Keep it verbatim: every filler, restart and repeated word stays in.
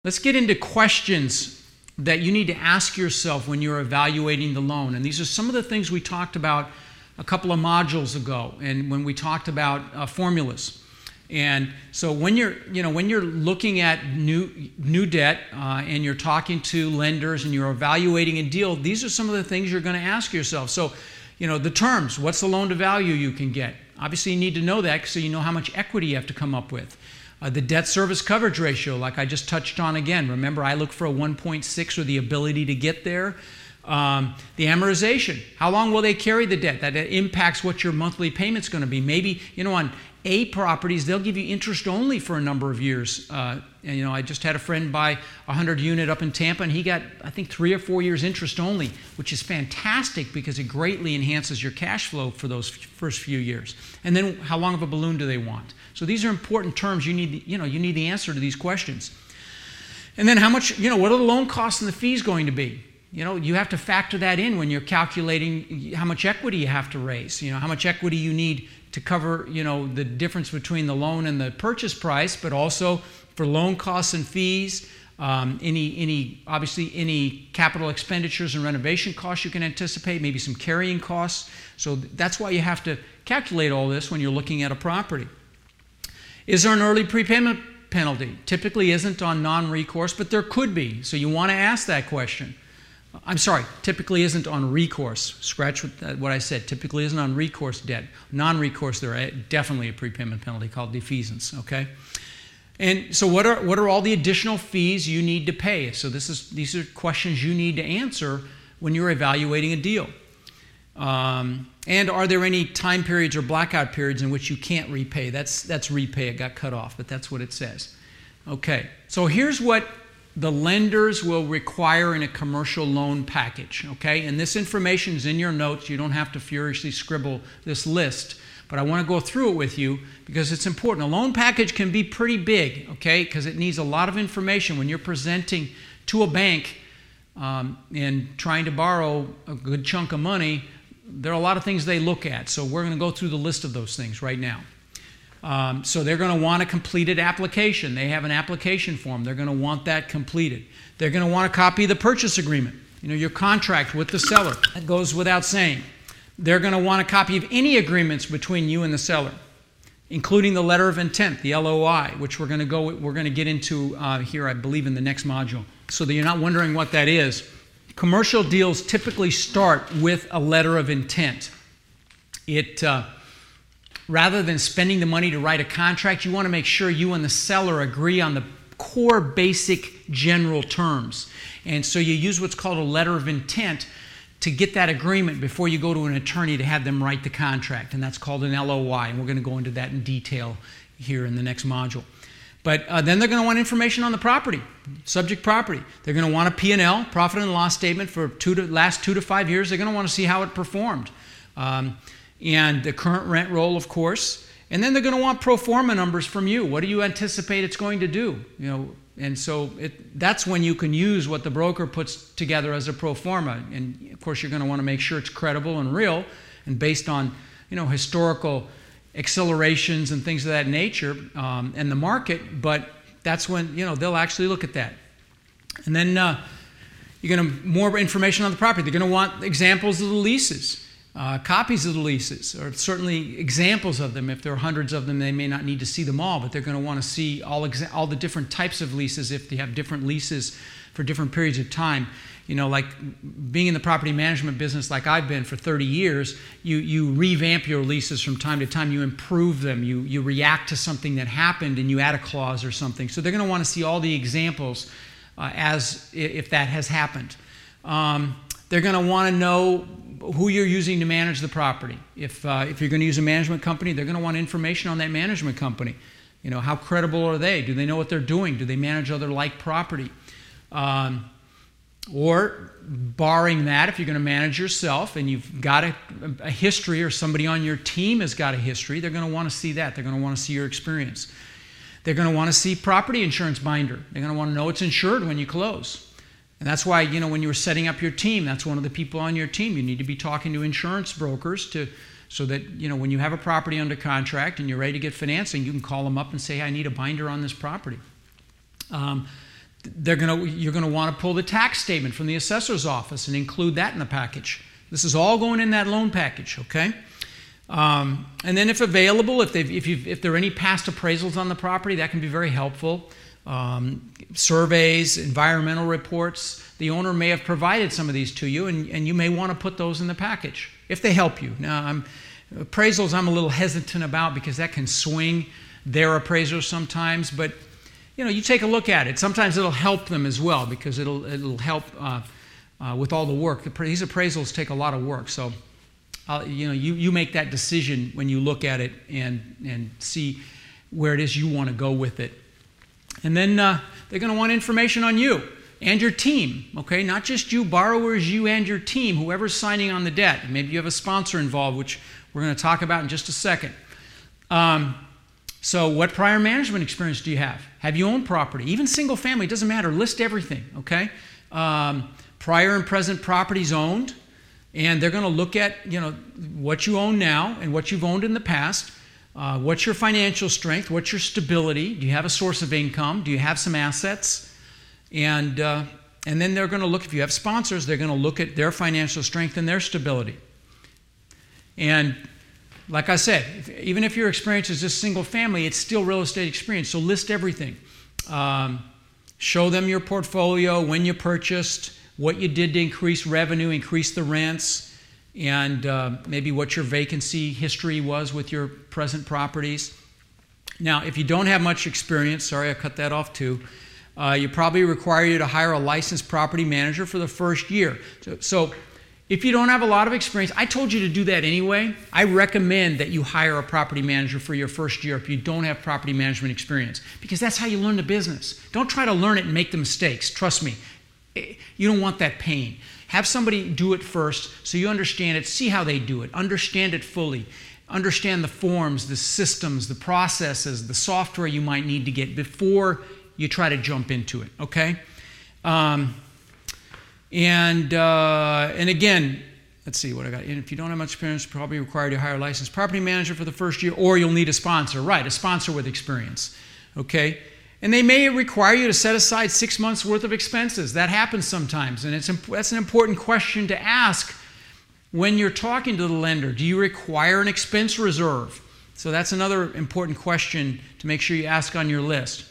Let's get into questions that you need to ask yourself when you're evaluating the loan. And these are some of the things we talked about a couple of modules ago, and when we talked about uh, formulas. And so when you're, you know, when you're looking at new new debt uh, and you're talking to lenders and you're evaluating a deal, these are some of the things you're going to ask yourself. So, you know, the terms, what's the loan to value you can get? Obviously, you need to know that so you know how much equity you have to come up with. Uh, the debt service coverage ratio, like I just touched on again. Remember, I look for a one point six or the ability to get there. Um, the amortization, how long will they carry the debt? That impacts what your monthly payment's going to be. Maybe, you know, on A properties, they'll give you interest only for a number of years. Uh, and, you know, I just had a friend buy a hundred unit up in Tampa, and he got, I think, three or four years interest only, which is fantastic because it greatly enhances your cash flow for those first few years. And then how long of a balloon do they want? So these are important terms. You need, you know, you need the answer to these questions. And then how much, you know, what are the loan costs and the fees going to be? You know, you have to factor that in when you're calculating how much equity you have to raise, you know, how much equity you need to cover, you know, the difference between the loan and the purchase price, but also for loan costs and fees, um, any, any, obviously any capital expenditures and renovation costs you can anticipate, maybe some carrying costs. So that's why you have to calculate all this when you're looking at a property. Is there an early prepayment penalty? Typically isn't on non-recourse, but there could be. So you want to ask that question. I'm sorry, typically isn't on recourse. Scratch what I said. Typically isn't on recourse debt. Non-recourse, there are definitely a prepayment penalty called defeasance, okay? And so what are, what are all the additional fees you need to pay? So this is, these are questions you need to answer when you're evaluating a deal. Um, and are there any time periods or blackout periods in which you can't repay? That's, that's repay. It got cut off, but that's what it says. Okay, so here's what the lenders will require in a commercial loan package, okay? And this information is in your notes. You don't have to furiously scribble this list, but I want to go through it with you because it's important. A loan package can be pretty big, okay, because it needs a lot of information when you're presenting to a bank um, and trying to borrow a good chunk of money. There are a lot of things they look at, so we're going to go through the list of those things right now. Um, so they're going to want a completed application. They have an application form. They're going to want that completed. They're going to want a copy of the purchase agreement, you know, your contract with the seller. That goes without saying. They're going to want a copy of any agreements between you and the seller, including the letter of intent, the L O I, which we're going to go. We're going to get into uh, here, I believe, in the next module, so that you're not wondering what that is. Commercial deals typically start with a letter of intent. It uh, Rather than spending the money to write a contract, you want to make sure you and the seller agree on the core basic general terms. And so you use what's called a letter of intent to get that agreement before you go to an attorney to have them write the contract. And that's called an L O I. And we're going to go into that in detail here in the next module. But uh, then they're going to want information on the property, subject property. They're going to want a P and L, profit and loss statement for two to, last two to five years. They're going to want to see how it performed. Um, and the current rent roll, of course. And then they're going to want pro forma numbers from you. What do you anticipate it's going to do? You know, and so it, that's when you can use what the broker puts together as a pro forma. And of course, you're going to want to make sure it's credible and real and based on, you know, historical accelerations and things of that nature um, and the market. But that's when, you know, they'll actually look at that. And then uh, you're going to more information on the property. They're going to want examples of the leases. Uh, copies of the leases, or certainly examples of them. If there are hundreds of them, they may not need to see them all, but they're going to want to see all, exa- all the different types of leases if they have different leases for different periods of time. You know, like being in the property management business like I've been for thirty years, you, you revamp your leases from time to time, you improve them, you, you react to something that happened and you add a clause or something. So they're going to want to see all the examples uh, as if that has happened. Um, they're going to want to know who you're using to manage the property. If, uh, if you're going to use a management company, they're going to want information on that management company. You know, how credible are they? Do they know what they're doing? Do they manage other like property? Um, or, barring that, if you're going to manage yourself and you've got a, a history or somebody on your team has got a history, they're going to want to see that. They're going to want to see your experience. They're going to want to see property insurance binder. They're going to want to know it's insured when you close. And that's why, you know, when you were setting up your team, that's one of the people on your team. You need to be talking to insurance brokers to, so that, you know, when you have a property under contract and you're ready to get financing, you can call them up and say, hey, I need a binder on this property. Um, they're gonna, you're going to want to pull the tax statement from the assessor's office and include that in the package. This is all going in that loan package, okay? Um, and then if available, if, they've, if, you've, if there are any past appraisals on the property, that can be very helpful. Um, surveys, environmental reports. The owner may have provided some of these to you, and, and you may want to put those in the package if they help you. Now, I'm, appraisals I'm a little hesitant about because that can swing their appraisers sometimes, but you know, you take a look at it. Sometimes it'll help them as well because it'll, it'll help uh, uh, with all the work. The, these appraisals take a lot of work, so uh, you know, you, you make that decision when you look at it and, and see where it is you want to go with it. And then uh, they're going to want information on you and your team, okay? Not just you, borrowers, you and your team, whoever's signing on the debt. Maybe you have a sponsor involved, which we're going to talk about in just a second. Um, so what prior management experience do you have? Have you owned property? Even single family, doesn't matter. List everything, okay? Um, prior and present properties owned, and they're going to look at, you know, what you own now and what you've owned in the past. Uh, what's your financial strength? What's your stability? Do you have a source of income? Do you have some assets? And, uh, and then they're going to look, if you have sponsors, they're going to look at their financial strength and their stability. And like I said, if, even if your experience is just single family, it's still real estate experience. So list everything. Um, show them your portfolio, when you purchased, what you did to increase revenue, increase the rents, and uh, maybe what your vacancy history was with your present properties. Now, if you don't have much experience, sorry, I cut that off too, uh, you probably require you to hire a licensed property manager for the first year. So, so if you don't have a lot of experience, I told you to do that anyway. I recommend that you hire a property manager for your first year if you don't have property management experience, because that's how you learn the business. Don't try to learn it and make the mistakes. Trust me, you don't want that pain. Have somebody do it first so you understand it, see how they do it, understand it fully, understand the forms, the systems, the processes, the software you might need to get before you try to jump into it, okay? Um, and, uh, and again, let's see what I got. And if you don't have much experience, probably required to hire a licensed property manager for the first year, or you'll need a sponsor. Right, a sponsor with experience, okay? And they may require you to set aside six months' worth of expenses. That happens sometimes, and it's that's an important question to ask when you're talking to the lender. Do you require an expense reserve? So that's another important question to make sure you ask on your list.